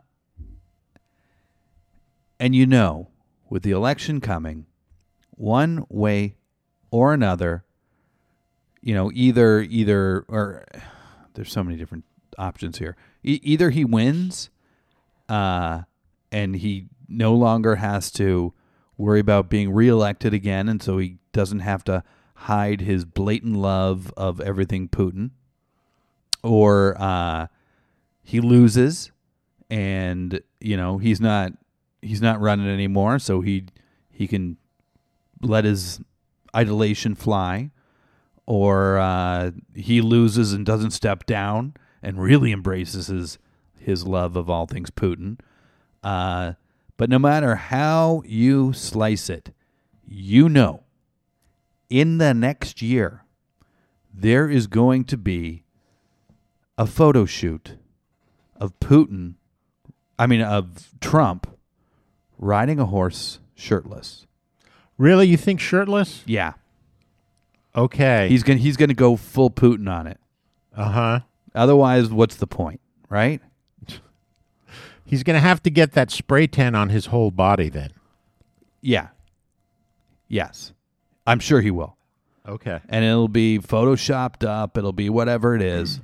and you know, with the election coming, one way or another, you know, either either or there's so many different options here. E- either he wins, uh, and he no longer has to worry about being reelected again, and so he doesn't have to hide his blatant love of everything Putin, or uh, he loses, and you know he's not he's not running anymore, so he he can let his idolation fly, or uh, he loses and doesn't step down and really embraces his his love of all things Putin. Uh, but no matter how you slice it, you know, in the next year, there is going to be a photo shoot of Putin, I mean, of Trump, riding a horse shirtless. Really? You think shirtless? Yeah. Okay. He's gonna he's gonna go full Putin on it. Uh-huh. Otherwise, what's the point, right? He's going to have to get that spray tan on his whole body then. Yeah. Yes. I'm sure he will. Okay. And it'll be photoshopped up. It'll be whatever it is.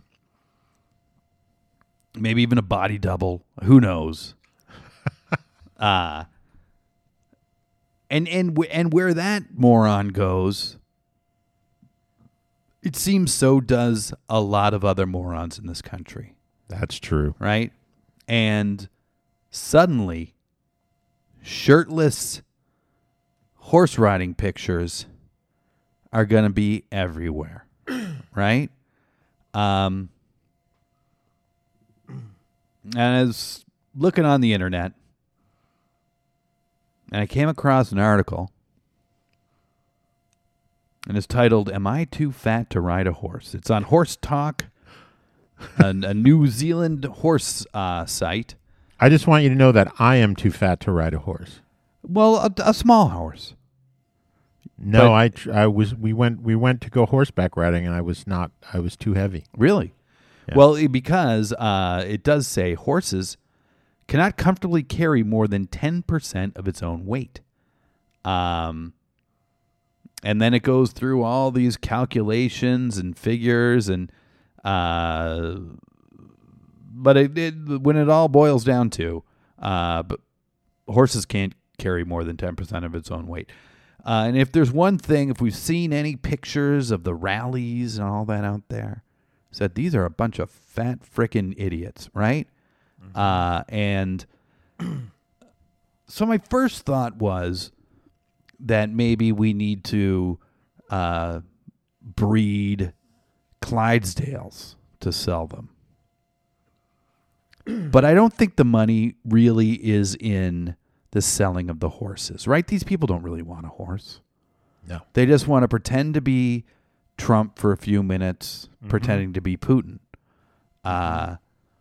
Maybe even a body double. Who knows? uh, and, and, and where that moron goes, it seems so does a lot of other morons in this country. That's true. Right? And suddenly, shirtless horse riding pictures are going to be everywhere. Right? Um, and I was looking on the internet, and I came across an article. And it's titled, "Am I Too Fat to Ride a Horse?" It's on Horse Talk, a, a New Zealand horse uh, site. I just want you to know that I am too fat to ride a horse. Well, a, a small horse. No, But- I tr- I was we went we went to go horseback riding and I was not I was too heavy. Really? Yeah. Well, it- because uh, it does say horses cannot comfortably carry more than ten percent of its own weight. Um, and then it goes through all these calculations and figures, and uh, but it, it when it all boils down to, uh, but horses can't carry more than ten percent of its own weight. Uh, and if there's one thing, if we've seen any pictures of the rallies and all that out there, it's that these are a bunch of fat frickin' idiots, right? Mm-hmm. Uh, and so my first thought was that maybe we need to uh, breed Clydesdales to sell them. But I don't think the money really is in the selling of the horses, right? These people don't really want a horse. No. They just want to pretend to be Trump for a few minutes, mm-hmm. pretending to be Putin. Uh,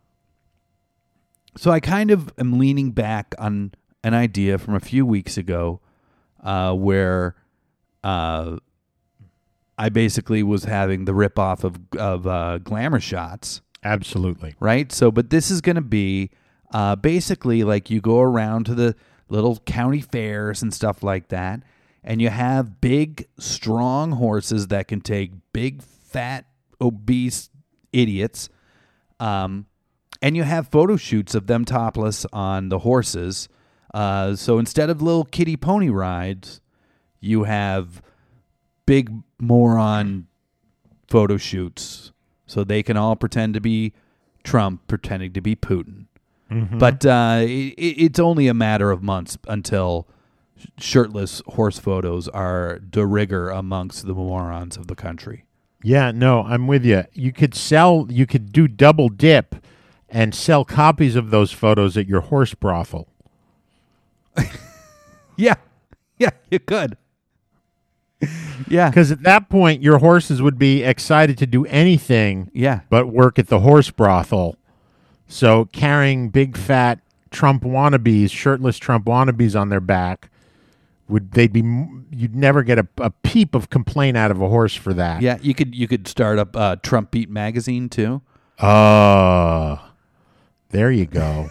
so I kind of am leaning back on an idea from a few weeks ago uh, where uh, I basically was having the ripoff of, of uh, Glamour Shots. Absolutely. Right? So, but this is going to be uh, basically like you go around to the little county fairs and stuff like that, and you have big, strong horses that can take big, fat, obese idiots, um, and you have photo shoots of them topless on the horses. Uh, so instead of little kiddie pony rides, you have big moron photo shoots, so they can all pretend to be Trump pretending to be Putin. Mm-hmm. But uh, it, it's only a matter of months until shirtless horse photos are de rigueur amongst the morons of the country. Yeah, no, I'm with you. You could sell, you could do double dip and sell copies of those photos at your horse brothel. Yeah. Yeah, you could. Yeah. Because at that point, your horses would be excited to do anything Yeah. but work at the horse brothel. So carrying big, fat Trump wannabes, shirtless Trump wannabes on their back, would they'd be? You'd never get a, a peep of complaint out of a horse for that. Yeah, you could you could start up uh, Trump Beat magazine too. Oh, there you go.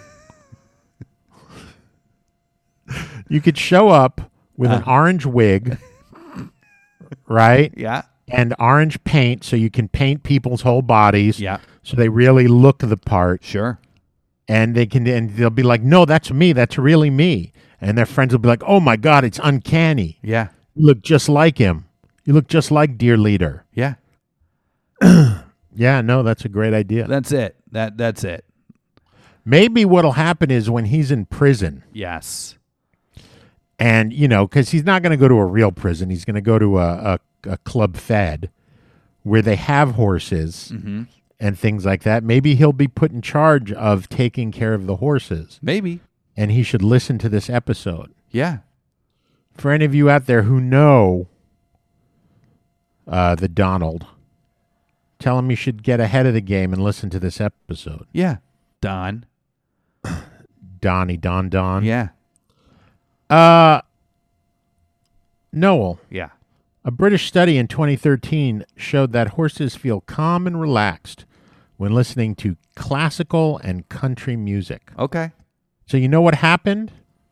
You could show up with an Uh. orange wig, right? Yeah. And orange paint so you can paint people's whole bodies. Yeah. So they really look the part. Sure. And they can and they'll be like, "No, that's me. That's really me." And their friends will be like, "Oh my God, it's uncanny. Yeah. You look just like him. You look just like Dear Leader." Yeah. Yeah, no, that's a great idea. That's it. That that's it. Maybe what'll happen is when he's in prison, Yes. and you know, because he's not going to go to a real prison, he's going to go to a, a, a club fed where they have horses Mm-hmm. and things like that. Maybe he'll be put in charge of taking care of the horses, Maybe. and he should listen to this episode. Yeah. For any of you out there who know uh, the Donald, tell him you should get ahead of the game and listen to this episode. Yeah. Don. Donnie, Don, Don. Yeah. Uh, Noel, Yeah. a British study in twenty thirteen showed that horses feel calm and relaxed when listening to classical and country music. Okay. So you know what happened?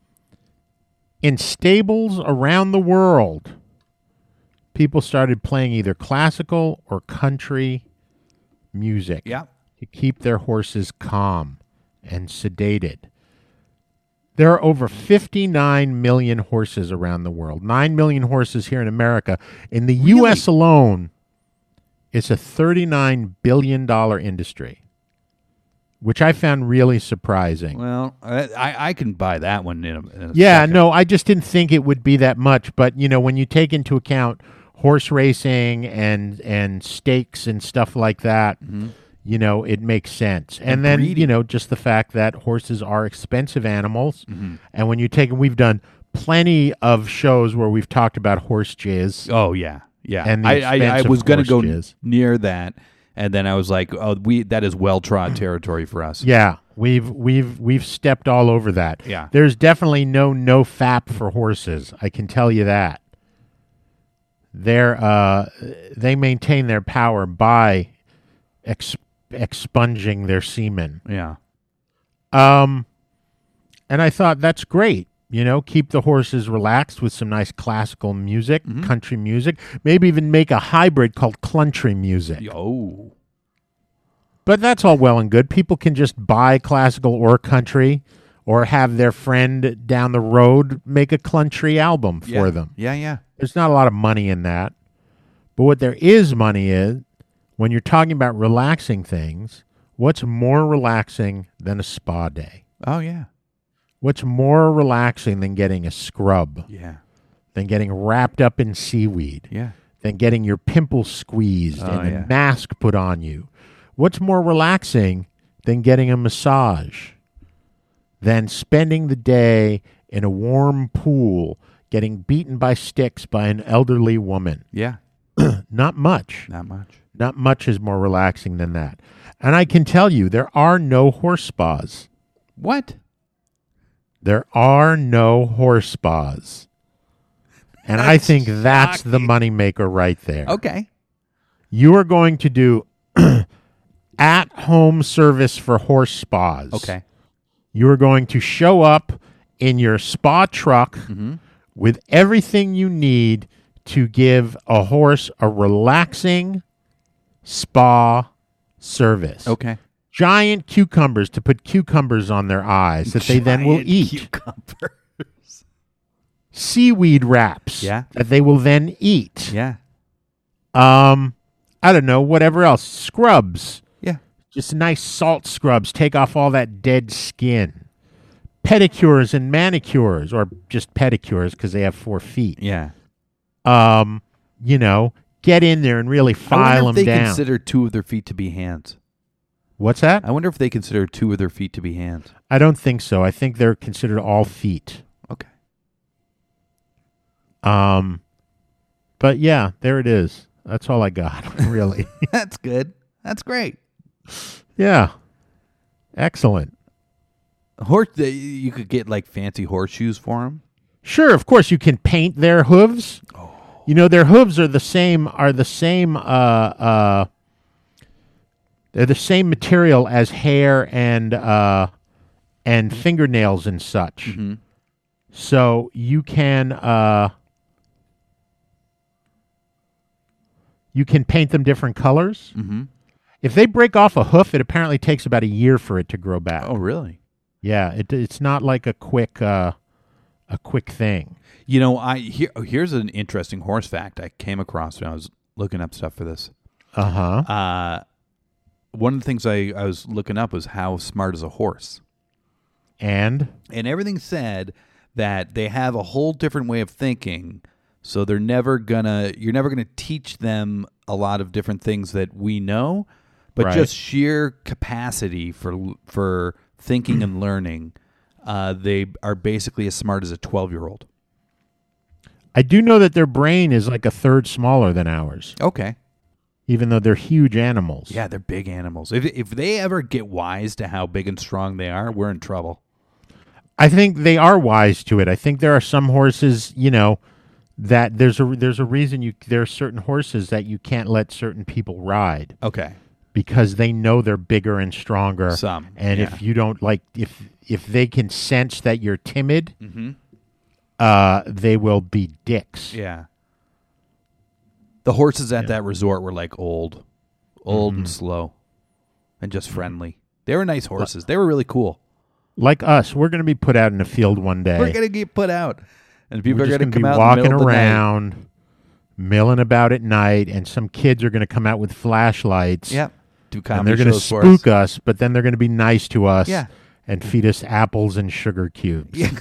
In stables around the world, people started playing either classical or country music Yeah. to keep their horses calm and sedated. There are over fifty-nine million horses around the world. nine million horses here in America. In the U S alone, it's a thirty-nine billion dollars industry, which I found really surprising. Well, I I, I can buy that one in a, in a Yeah, second. no, I just didn't think it would be that much. But, you know, when you take into account horse racing and and stakes and stuff like that, you know, it makes sense. And, And then, breeding. you know, just the fact that horses are expensive animals. Mm-hmm. And when you take, we've done plenty of shows where we've talked about horse jizz. Oh yeah, yeah. And the I, I, I expense of was going to go horse jizz. near that, and then I was like, oh, we that is well trod territory for us. Yeah, we've we've we've stepped all over that. Yeah. There's definitely no no fap for horses. I can tell you that. They're uh they maintain their power by ex- expunging their semen. Yeah. Um and I thought that's great. You know, keep the horses relaxed with some nice classical music, country music, maybe even make a hybrid called cluntry music. Oh. But that's all well and good. People can just buy classical or country or have their friend down the road make a country album for Yeah. them. Yeah, yeah. There's not a lot of money in that. But what there is money in, when you're talking about relaxing things, what's more relaxing than a spa day? Oh yeah. What's more relaxing than getting a scrub, Yeah. than getting wrapped up in seaweed, Yeah. than getting your pimples squeezed Oh, and yeah. a mask put on you? What's more relaxing than getting a massage, than spending the day in a warm pool, getting beaten by sticks by an elderly woman? Yeah. Not much. Not much. Not much is more relaxing than that. And I can tell you, there are no horse spas. What? There are no horse spas. And I That's think that's the shocking. moneymaker right there. Okay. You are going to do at-home service for horse spas. Okay. You are going to show up in your spa truck Mm-hmm. with everything you need to give a horse a relaxing spa service. Okay. Giant cucumbers to put cucumbers on their eyes that they then will Giant eat. Cucumbers. Seaweed wraps Yeah. that they will then eat. Yeah. Um, I don't know, whatever else. Scrubs. Yeah. Just nice salt scrubs. Take off all that dead skin. Pedicures and manicures, or just pedicures because they have four feet. Yeah. Um, you know, get in there and really I file wonder if them they down. consider two of their feet to be hands. What's that? I wonder if they consider two of their feet to be hands. I don't think so. I think they're considered all feet. Okay. Um, but yeah, there it is. That's all I got, really. That's good. That's great. Yeah. Excellent. Horse. You could get like fancy horseshoes for them. Sure, of course you can paint their hooves. Oh. You know, their hooves are the same are the same uh uh they're the same material as hair and uh and fingernails and such. Mm-hmm. So you can uh you can paint them different colors. Mm-hmm. If they break off a hoof, it apparently takes about a year for it to grow back. Oh, really? Yeah, it it's not like a quick uh a quick thing. You know, I here, here's an interesting horse fact I came across when I was looking up stuff for this. Uh-huh. Uh one of the things I, I was looking up was how smart is a horse. And? And everything said that they have a whole different way of thinking, so they're never gonna you're never gonna teach them a lot of different things that we know, but right. just sheer capacity for for thinking and learning. Uh, they are basically as smart as a twelve-year-old. I do know that their brain is like a third smaller than ours. Okay. Even though they're huge animals. Yeah, they're big animals. If if they ever get wise to how big and strong they are, we're in trouble. I think they are wise to it. I think there are some horses, you know, that there's a there's a reason you there are certain horses that you can't let certain people ride. Okay. Because they know they're bigger and stronger. Some. And yeah. if you don't like if if they can sense that you're timid, mm-hmm. uh, they will be dicks. Yeah. The horses at Yeah. that resort were like old, old Mm-hmm. and slow, and just friendly. They were nice horses. They were really cool. Like us, we're going to be put out in a field one day. We're gonna get put out, and people We're are just gonna gonna come be out walking in the middle around, milling about at night, and some kids are going to come out with flashlights. Of the night. Yep. Do And comedy they're going to shows for spook us. us, but then they're going to be nice to us. Yeah. And feed us apples and sugar cubes. Yeah.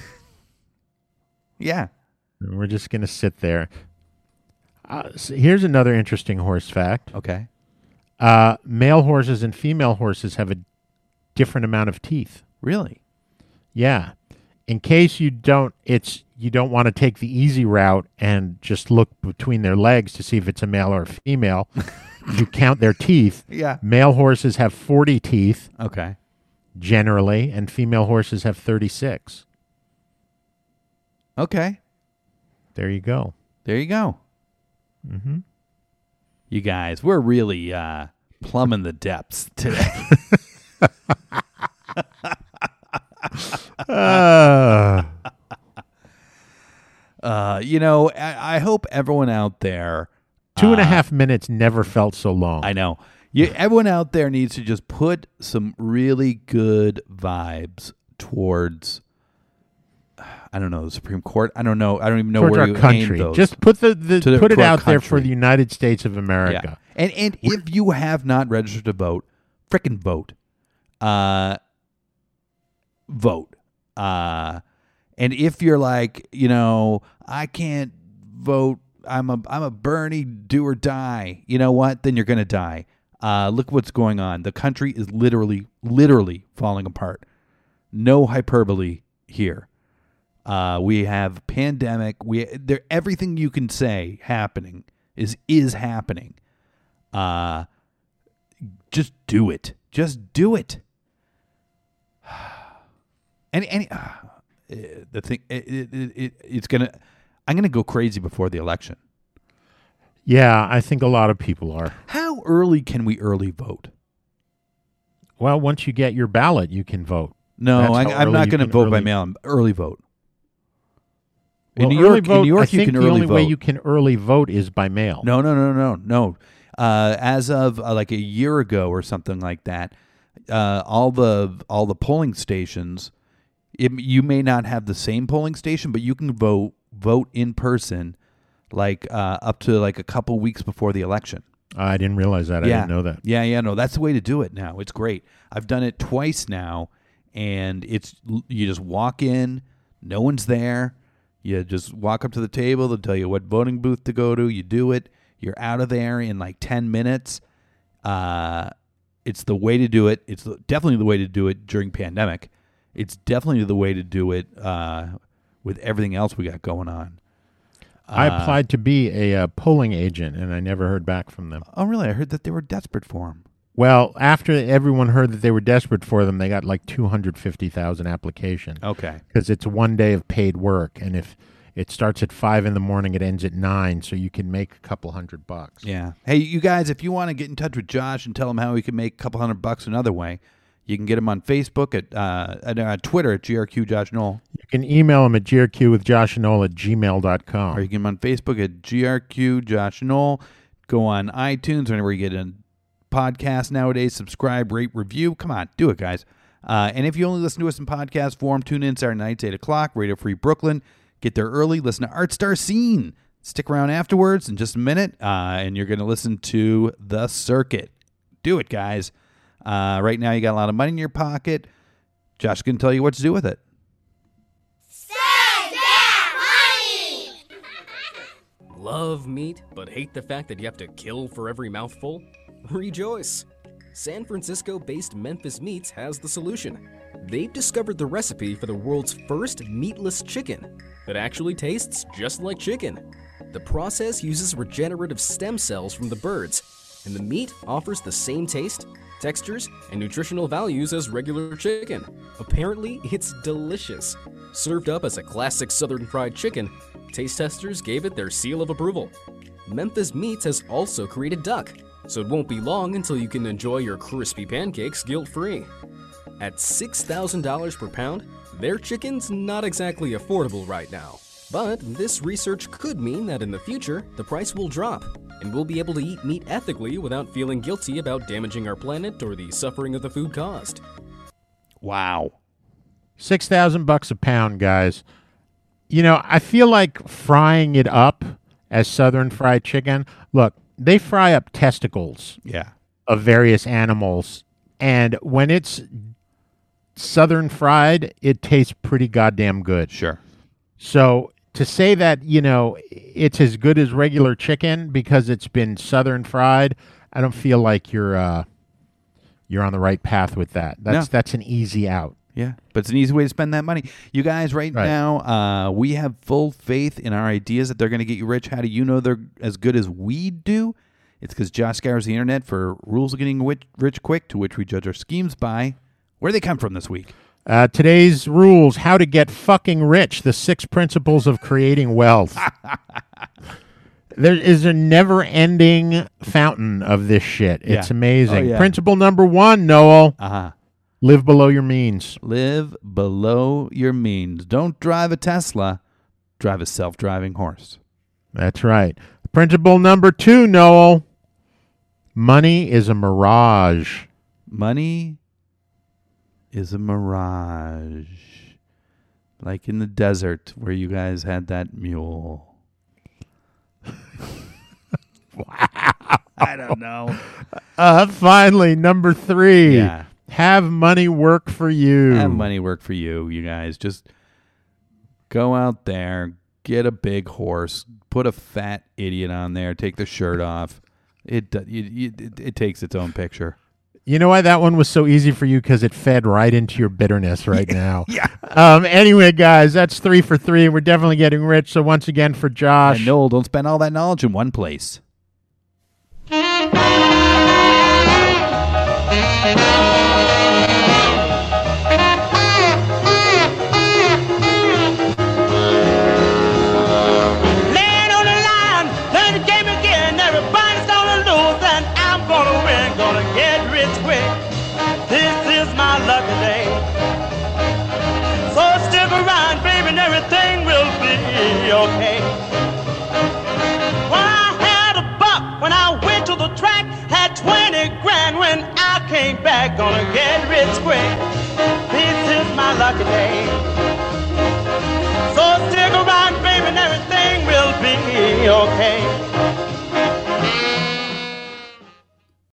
Yeah. And we're just going to sit there. Uh, so here's another interesting horse fact. Okay. Uh, male horses and female horses have a different amount of teeth. Really? Yeah. In case you don't, it's you don't want to take the easy route and just look between their legs to see if it's a male or a female. You count their teeth. Yeah. Male horses have forty teeth Okay. generally, and female horses have thirty-six. Okay. There you go. There you go. Mm-hmm. You guys, we're really uh, plumbing the depths today. uh. uh, you know, I, I hope everyone out there. Two and a uh, half minutes never felt so long. I know. You, everyone out there needs to just put some really good vibes towards. I don't know, the Supreme Court. I don't know. I don't even know Towards where our you country. aim those. Just put the, the, To the- put it to our out there for country. the United States of America. Yeah. And and if you have not registered to vote, frickin' vote. Uh, vote. Uh, and if you're like, you know, I can't vote. I'm a I'm a Bernie do or die. You know what? Then you're gonna die. Uh, look what's going on. The country is literally, literally falling apart. No hyperbole here. Uh, we have pandemic. We there everything you can say happening is is happening. Uh, just do it. Just do it. Any any uh, the thing it, it, it it's gonna. I'm gonna go crazy before the election. Yeah, I think a lot of people are. How early can we early vote? Well, once you get your ballot, you can vote. No, That's I, how I'm early not you going to can vote by early- mail. Early vote. Well, in New early York, vote, in New York, I you think can the early only vote. way you can early vote is by mail. No, no, no, no, no. Uh, as of uh, like a year ago or something like that, uh, all the all the polling stations, it, you may not have the same polling station, but you can vote vote in person, like uh, up to like a couple weeks before the election. I didn't realize that. I yeah. didn't know that. Yeah, yeah, no, that's the way to do it now. It's great. I've done it twice now, and it's you just walk in, no one's there. You just walk up to the table. They'll tell you what voting booth to go to. You do it. You're out of there in like ten minutes. Uh, it's the way to do it. It's definitely the way to do it during pandemic. It's definitely the way to do it uh, with everything else we got going on. I Uh, applied to be a uh, polling agent, and I never heard back from them. Oh, really? I heard that they were desperate for him. Well, after everyone heard that they were desperate for them, they got like two hundred fifty thousand applications. Okay. Because it's one day of paid work, and if it starts at five in the morning, it ends at nine, so you can make a couple hundred bucks. Yeah. Hey, you guys, if you want to get in touch with Josh and tell him how he can make a couple hundred bucks another way, you can get him on Facebook, at uh, at uh, Twitter at G R Q Josh Knoll. You can email him at G R Q with Josh Knoll at gmail dot com. Or you can get him on Facebook at G R Q Josh Knoll. Go on iTunes or anywhere you get a podcast nowadays. Subscribe, rate, review. Come on, do it, guys. Uh, and if you only listen to us in podcast form, tune in Saturday nights, eight o'clock, Radio Free Brooklyn. Get there early. Listen to Art Star Scene. Stick around afterwards in just a minute, uh, and you're going to listen to The Circuit. Do it, guys. Uh, right now, you got a lot of money in your pocket. Josh can tell you what to do with it. Love meat, but hate the fact that you have to kill for every mouthful? Rejoice! San Francisco-based Memphis Meats has the solution. They've discovered the recipe for the world's first meatless chicken that actually tastes just like chicken. The process uses regenerative stem cells from the birds, and the meat offers the same taste, textures, and nutritional values as regular chicken. Apparently, it's delicious. Served up as a classic Southern fried chicken, taste testers gave it their seal of approval. Memphis Meats has also created duck, so it won't be long until you can enjoy your crispy pancakes guilt-free. At six thousand dollars per pound, their chicken's not exactly affordable right now. But this research could mean that in the future, the price will drop, and we'll be able to eat meat ethically without feeling guilty about damaging our planet or the suffering of the food caused. Wow. Six thousand bucks a pound, guys. You know, I feel like frying it up as Southern fried chicken. Look, they fry up testicles Yeah. of various animals, and when it's Southern fried, it tastes pretty goddamn good. Sure. So to say that, you know, it's as good as regular chicken because it's been Southern fried, I don't feel like you're uh, you're on the right path with that. That's No. that's an easy out. Yeah, but it's an easy way to spend that money. You guys, right, Right. now, uh, we have full faith in our ideas that they're going to get you rich. How do you know they're as good as we do? It's because Josh scours the internet for rules of getting rich, rich quick, to which we judge our schemes by. Where do they come from this week? Uh, today's rules: how to get fucking rich. The six principles of creating wealth. There is a never-ending fountain of this shit. It's Yeah. amazing. Oh, yeah. Principle number one, Noel: Uh-huh. live below your means. Live below your means. Don't drive a Tesla. Drive a self-driving horse. That's right. Principle number two, Noel: money is a mirage. Money is a mirage. Like in the desert where you guys had that mule. Wow. I don't know. Uh, finally, number three: Yeah. have money work for you. Have money work for you, you guys. Just go out there, get a big horse, put a fat idiot on there, take the shirt off. It do- you, you, it, it takes its own picture. You know why that one was so easy for you? Because it fed right into your bitterness right now. Yeah. Um. Anyway, guys, that's three for three. We're definitely getting rich. So once again, for Josh, And Noel, don't spend all that knowledge in one place. Laying on the line, playing the game again. Everybody's gonna lose, and I'm gonna win. Gonna get rich quick. This is my lucky day. So stick around, baby, and everything will be okay. Well, I had a buck when I went to the track. Had twenty grand when I came back. Gonna get rich quick. This is my lucky day. So stick around, baby, and everything will be okay.